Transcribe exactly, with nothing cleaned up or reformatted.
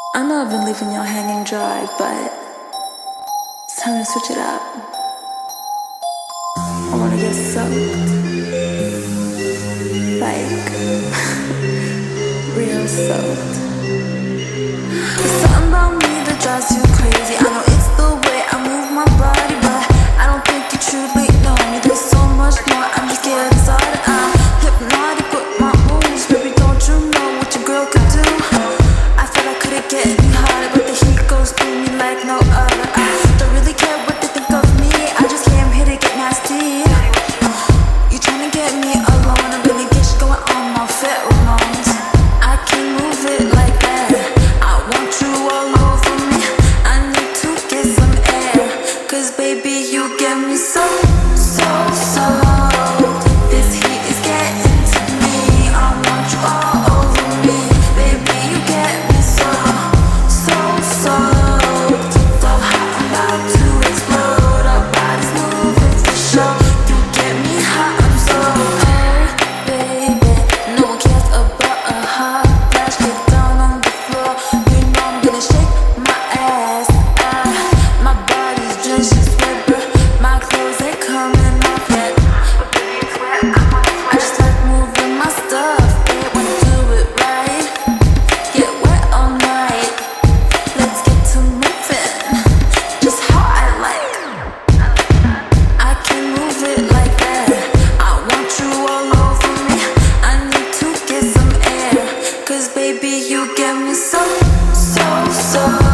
I know I've been leaving y'all hanging dry, but it's time to switch it up. I wanna get soaked. Like, real soaked. There's something about me that drives you crazy. I know it's the way I move my body, but I don't think you truly know me. There's so much more, I'm just getting started. I'm hypnotic with my moves. Baby, don't you know what your girl could do? I thought I couldn't get any harder, but the heat goes through me like no other. I don't really care what they think of me, I just came here to get nasty. You tryna get me alone, I'm gonna get you going on my pheromones. I can move it like that, I want you all over me. I need to get some air, cause baby you get me so, so, so. This heat is getting to me, I want you all over me. Baby you get me so, so, so. So hot, I'm about to explode, our bodies moving for sure. You get me hot, I'm so, oh baby. No one cares about a hot flash, get down on the floor. You know I'm gonna shake my ass, ah. My body's drenched in sweat, but my clothes ain't coming off yet. I just like moving my stuff, babe, wanna do it right. Get wet all night, let's get to moving, just how I like. I can move it like that, I want you all over me. I need to get some air, cause baby you get me so, so, so.